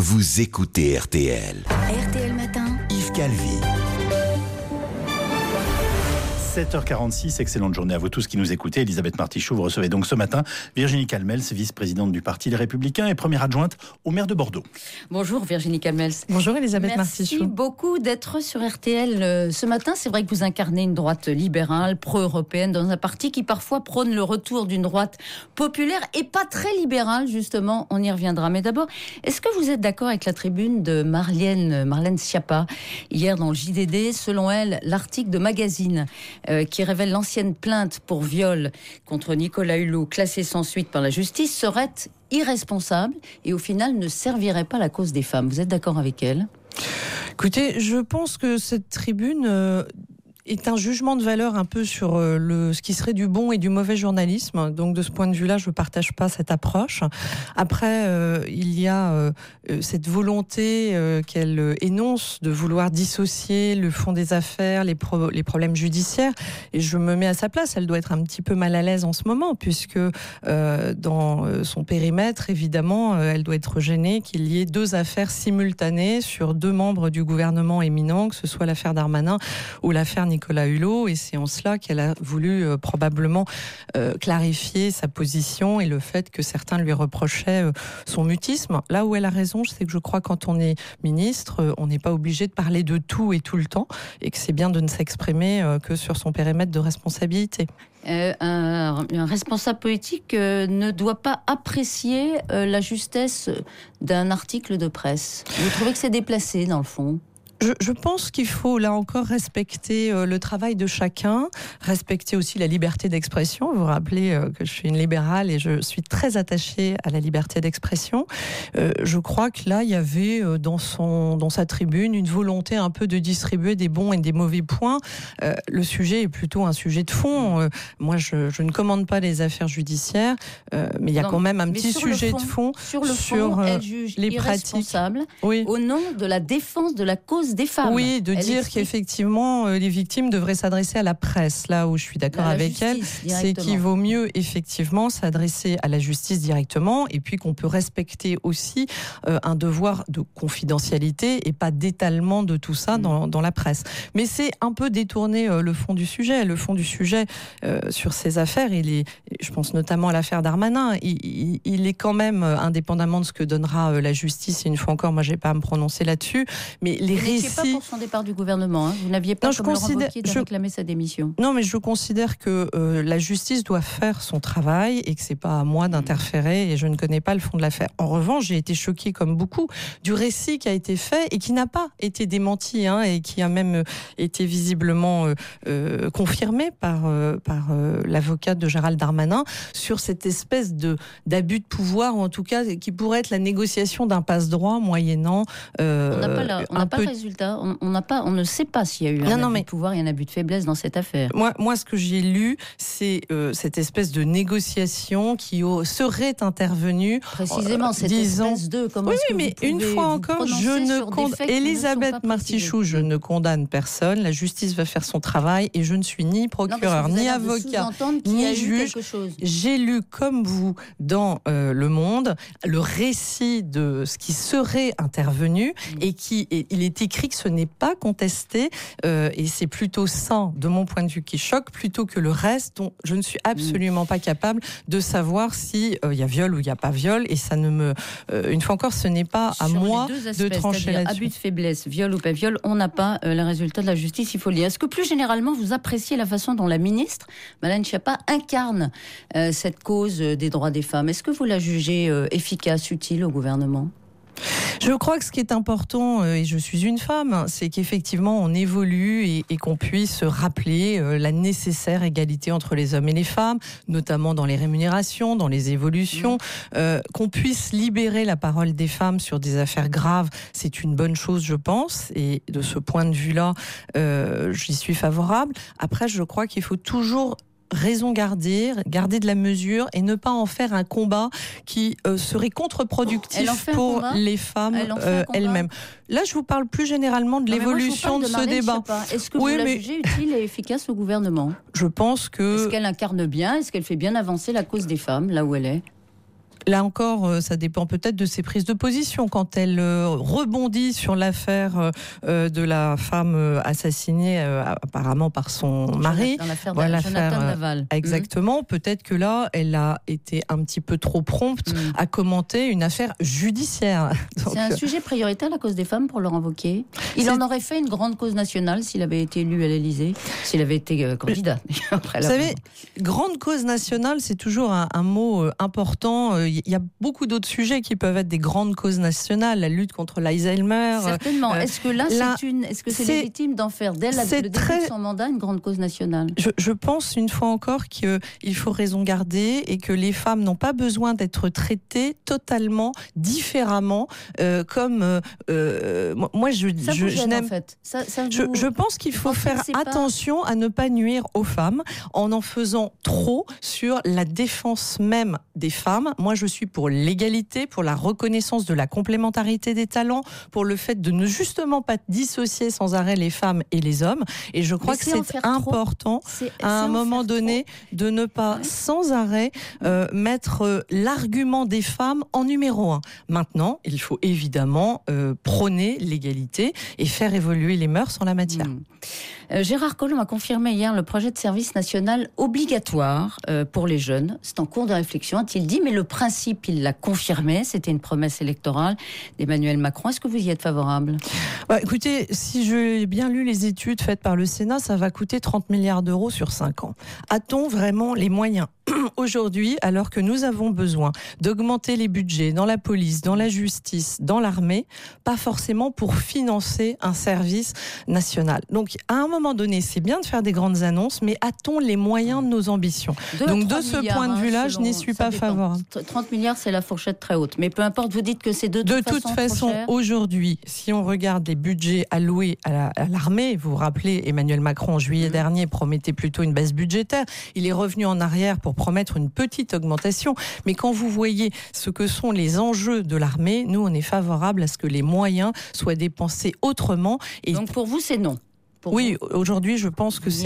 vous écoutez RTL. RTL Matin, Yves Calvi. 7h46, excellente journée à vous tous qui nous écoutez. Elisabeth Martichoux, vous recevez donc ce matin Virginie Calmels, vice-présidente du Parti Les Républicains et première adjointe au maire de Bordeaux. Bonjour Virginie Calmels. Bonjour Elisabeth Martichoux. Merci beaucoup d'être sur RTL ce matin. C'est vrai que vous incarnez une droite libérale, pro-européenne, dans un parti qui parfois prône le retour d'une droite populaire et pas très libérale, justement. On y reviendra. Mais d'abord, est-ce que vous êtes d'accord avec la tribune de Marlène Schiappa hier dans le JDD? Selon elle, l'article de Magazine qui révèle l'ancienne plainte pour viol contre Nicolas Hulot, classée sans suite par la justice, serait irresponsable et au final ne servirait pas la cause des femmes. Vous êtes d'accord avec elle ? Écoutez, je pense que cette tribune est un jugement de valeur un peu sur ce qui serait du bon et du mauvais journalisme. Donc de ce point de vue-là, je ne partage pas cette approche. Après, il y a cette volonté qu'elle énonce de vouloir dissocier le fond des affaires, les problèmes judiciaires. Et je me mets à sa place. Elle doit être un petit peu mal à l'aise en ce moment, puisque dans son périmètre, évidemment, elle doit être gênée qu'il y ait deux affaires simultanées sur deux membres du gouvernement éminent, que ce soit l'affaire Darmanin ou l'affaire Nicolas Hulot, et c'est en cela qu'elle a voulu probablement clarifier sa position et le fait que certains lui reprochaient son mutisme. Là où elle a raison, c'est que je crois que quand on est ministre, on n'est pas obligé de parler de tout et tout le temps, et que c'est bien de ne s'exprimer que sur son périmètre de responsabilité. Un responsable politique ne doit pas apprécier la justesse d'un article de presse. Vous trouvez que c'est déplacé dans le fond ? Je pense qu'il faut, là encore, respecter le travail de chacun, respecter aussi la liberté d'expression. Vous vous rappelez que je suis une libérale et je suis très attachée à la liberté d'expression. Je crois que là, il y avait dans sa tribune une volonté un peu de distribuer des bons et des mauvais points. Le sujet est plutôt un sujet de fond. Moi, je ne commande pas les affaires judiciaires, mais il y a quand même un petit sujet de fond sur elle juge les irresponsable pratiques. Oui. Au nom de la défense de la cause des femmes. Oui, de dire qu'effectivement les victimes devraient s'adresser à la presse. Là où je suis d'accord avec elle, c'est qu'il vaut mieux effectivement s'adresser à la justice directement, et puis qu'on peut respecter aussi un devoir de confidentialité et pas d'étalement de tout ça dans la presse. Mais c'est un peu détourner le fond du sujet. Le fond du sujet sur ces affaires, je pense notamment à l'affaire Darmanin, il est quand même, indépendamment de ce que donnera la justice, et une fois encore, moi j'ai pas à me prononcer là-dessus, mais les récits... Vous n'étiez pas pour son départ du gouvernement, hein. Vous n'aviez pas, comme Laurent Wauquiez, de réclamer sa démission. Non, mais je considère que la justice doit faire son travail et que c'est pas à moi d'interférer, et je ne connais pas le fond de l'affaire. En revanche, j'ai été choquée, comme beaucoup, du récit qui a été fait et qui n'a pas été démenti, et qui a même été visiblement confirmé par l'avocate de Gérald Darmanin sur cette espèce d'abus de pouvoir, ou en tout cas qui pourrait être la négociation d'un passe-droit moyennant on n'a pas le résultat. On ne sait pas s'il y a eu un abus de pouvoir et un abus de faiblesse dans cette affaire. Moi, ce que j'ai lu, c'est cette espèce de négociation qui serait intervenue. Précisément, cette espèce de... Oui, mais une fois encore, Elisabeth Martichoux, je ne condamne personne. La justice va faire son travail et je ne suis ni procureur, ni avocat, ni juge. J'ai lu, comme vous, dans Le Monde, le récit de ce qui serait intervenu et il est écrit que ce n'est pas contesté et c'est plutôt ça, de mon point de vue, qui choque, plutôt que le reste dont je ne suis absolument pas capable de savoir s'il y a viol ou il n'y a pas viol, et ça ne me... une fois encore, ce n'est pas à moi de trancher là-dessus. Abus de faiblesse, viol ou pas viol, on n'a pas le résultat de la justice, il faut le dire. Est-ce que plus généralement, vous appréciez la façon dont la ministre, Marlène Schiappa, incarne cette cause des droits des femmes? Est-ce que vous la jugez efficace, utile au gouvernement ? Je crois que ce qui est important, et je suis une femme, c'est qu'effectivement on évolue et qu'on puisse rappeler la nécessaire égalité entre les hommes et les femmes, notamment dans les rémunérations, dans les évolutions, qu'on puisse libérer la parole des femmes sur des affaires graves. C'est une bonne chose, je pense, et de ce point de vue-là, j'y suis favorable. Après, je crois qu'il faut toujours raison garder de la mesure et ne pas en faire un combat qui serait contre-productif pour les femmes elles-mêmes. Là, je vous parle plus généralement de l'évolution de ce débat. Est-ce que vous la jugez utile et efficace au gouvernement ? Je pense que... Est-ce qu'elle incarne bien ? Est-ce qu'elle fait bien avancer la cause des femmes, là où elle est ? Là encore, ça dépend peut-être de ses prises de position. Quand elle rebondit sur l'affaire de la femme assassinée apparemment par son mari, dans l'affaire de Jonathan Laval. Exactement. Peut-être que là, elle a été un petit peu trop prompte à commenter une affaire judiciaire. Donc, c'est un sujet prioritaire, la cause des femmes, pour Laurent Wauquiez. Il en aurait fait une grande cause nationale s'il avait été élu à l'Élysée, s'il avait été candidat. Après, vous savez, grande cause nationale, c'est toujours un mot important. Il y a beaucoup d'autres sujets qui peuvent être des grandes causes nationales. La lutte contre l'Alzheimer. Certainement. Est-ce que là, est-ce que c'est légitime d'en faire dès le début de son mandat une grande cause nationale ? Je pense une fois encore qu'il faut raison garder et que les femmes n'ont pas besoin d'être traitées totalement différemment. Comme moi, je n'aime. En fait. Je pense qu'il faut faire attention à ne pas nuire aux femmes en faisant trop sur la défense même des femmes. Moi, je suis pour l'égalité, pour la reconnaissance de la complémentarité des talents, pour le fait de ne justement pas dissocier sans arrêt les femmes et les hommes. Et je crois que c'est important, à un moment donné, de ne pas sans arrêt mettre l'argument des femmes en numéro 1. Maintenant, il faut évidemment prôner l'égalité et faire évoluer les mœurs en la matière. Gérard Collomb a confirmé hier le projet de service national obligatoire pour les jeunes. C'est en cours de réflexion, a-t-il dit, mais le principe, il l'a confirmé. C'était une promesse électorale d'Emmanuel Macron. Est-ce que vous y êtes favorable ? Écoutez, si j'ai bien lu les études faites par le Sénat, ça va coûter 30 milliards d'euros sur 5 ans. A-t-on vraiment les moyens ? Aujourd'hui, alors que nous avons besoin d'augmenter les budgets dans la police, dans la justice, dans l'armée, pas forcément pour financer un service national. Donc, à un moment donné, c'est bien de faire des grandes annonces, mais a-t-on les moyens de nos ambitions ? Donc, de ce point de vue-là, je n'y suis pas favorable. 30 milliards, c'est la fourchette très haute. Mais peu importe, vous dites que c'est de toute façon aujourd'hui, si on regarde les budgets alloués à l'armée, vous vous rappelez, Emmanuel Macron, en juillet dernier, promettait plutôt une baisse budgétaire. Il est revenu en arrière pour promettre une petite augmentation. Mais quand vous voyez ce que sont les enjeux de l'armée, nous, on est favorable à ce que les moyens soient dépensés autrement. Et donc pour vous, c'est non ? Oui, aujourd'hui, je pense que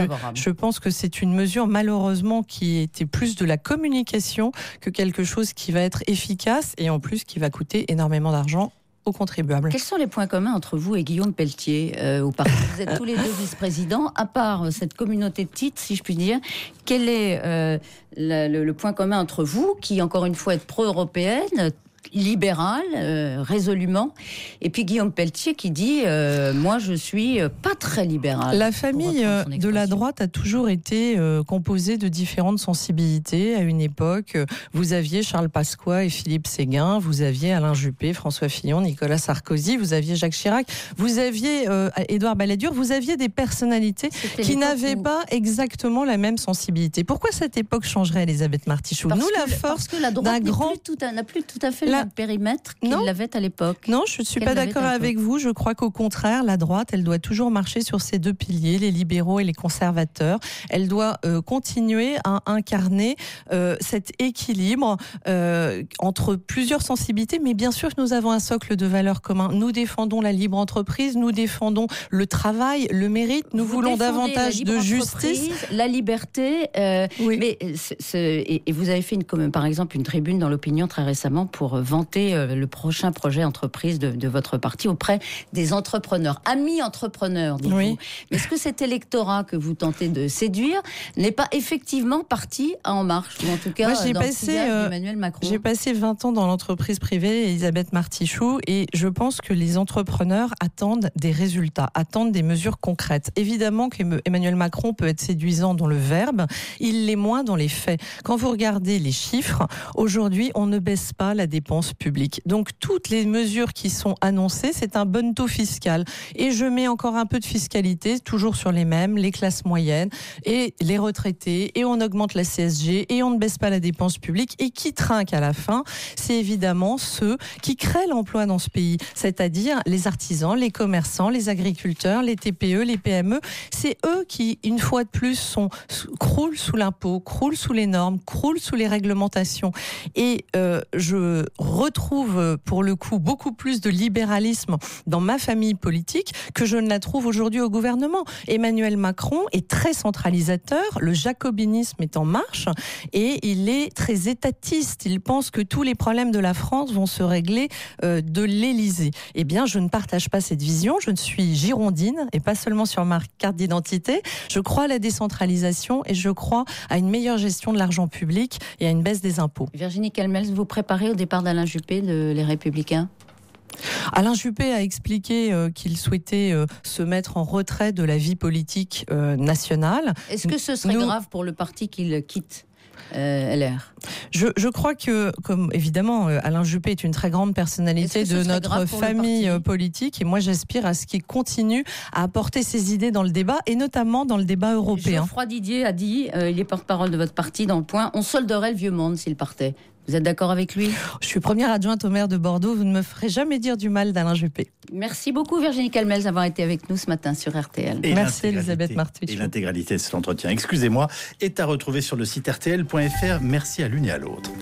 c'est une mesure, malheureusement, qui était plus de la communication que quelque chose qui va être efficace et en plus qui va coûter énormément d'argent aux contribuables. Quels sont les points communs entre vous et Guillaume Pelletier au parti ? Vous êtes tous les deux vice-présidents, à part cette communauté de titres, si je puis dire. Quel est le point commun entre vous, qui, encore une fois, êtes pro-européenne, libérale, résolument, et puis Guillaume Pelletier qui dit moi je suis pas très libéral. La famille de la droite a toujours été composée de différentes sensibilités. À une époque, vous aviez Charles Pasqua et Philippe Séguin, vous aviez Alain Juppé, François Fillon, Nicolas Sarkozy, vous aviez Jacques Chirac, vous aviez Édouard Balladur, vous aviez des personnalités qui n'avaient pas exactement la même sensibilité. Pourquoi cette époque changerait, Elisabeth Martichoux ? Nous, la force que la droite n'a plus tout à fait le périmètre qu'il l'avait à l'époque. Non, je ne suis pas d'accord avec vous. Je crois qu'au contraire, la droite, elle doit toujours marcher sur ses deux piliers, les libéraux et les conservateurs. Elle doit continuer à incarner cet équilibre entre plusieurs sensibilités, mais bien sûr que nous avons un socle de valeurs communs. Nous défendons la libre entreprise, nous défendons le travail, le mérite, nous voulons davantage de justice. La liberté, oui. Mais et vous avez fait par exemple une tribune dans l'Opinion très récemment pour vanter le prochain projet entreprise de votre parti auprès des entrepreneurs, amis entrepreneurs, dites-vous. Oui. Mais est-ce que cet électorat que vous tentez de séduire n'est pas effectivement parti à En Marche, ou en tout cas dans le sillage d'Emmanuel Macron ? J'ai passé 20 ans dans l'entreprise privée, Elisabeth Martichoux, et je pense que les entrepreneurs attendent des résultats, attendent des mesures concrètes. Évidemment qu'Emmanuel Macron peut être séduisant dans le verbe, il l'est moins dans les faits. Quand vous regardez les chiffres, aujourd'hui, on ne baisse pas la dépense publique. Donc, toutes les mesures qui sont annoncées, c'est un bon taux fiscal. Et je mets encore un peu de fiscalité, toujours sur les mêmes, les classes moyennes et les retraités, et on augmente la CSG, et on ne baisse pas la dépense publique. Et qui trinque à la fin, c'est évidemment ceux qui créent l'emploi dans ce pays, c'est-à-dire les artisans, les commerçants, les agriculteurs, les TPE, les PME. C'est eux qui, une fois de plus, croulent sous l'impôt, croulent sous les normes, croulent sous les réglementations. Et je retrouve pour le coup beaucoup plus de libéralisme dans ma famille politique que je ne la trouve aujourd'hui au gouvernement. Emmanuel Macron est très centralisateur, le jacobinisme est en marche et il est très étatiste. Il pense que tous les problèmes de la France vont se régler de l'Élysée. Eh bien, je ne partage pas cette vision. Je suis girondine et pas seulement sur ma carte d'identité. Je crois à la décentralisation et je crois à une meilleure gestion de l'argent public et à une baisse des impôts. Virginie Calmels, vous préparez au départ d'Alain Juppé de Les Républicains ? Alain Juppé a expliqué qu'il souhaitait se mettre en retrait de la vie politique nationale. Est-ce que ce serait grave pour le parti qu'il quitte LR ? Je crois que, comme évidemment, Alain Juppé est une très grande personnalité de notre famille politique, et moi j'aspire à ce qu'il continue à apporter ses idées dans le débat, et notamment dans le débat européen. Geoffroy Didier a dit, il est porte-parole de votre parti dans Le Point, on solderait le vieux monde s'il partait. Vous êtes d'accord avec lui ? Je suis première adjointe au maire de Bordeaux, vous ne me ferez jamais dire du mal d'Alain Juppé. Merci beaucoup Virginie Calmels d'avoir été avec nous ce matin sur RTL. Merci Elisabeth Martichoux. Et l'intégralité de cet entretien, excusez-moi, est à retrouver sur le site rtl.fr. Merci à l'une et à l'autre.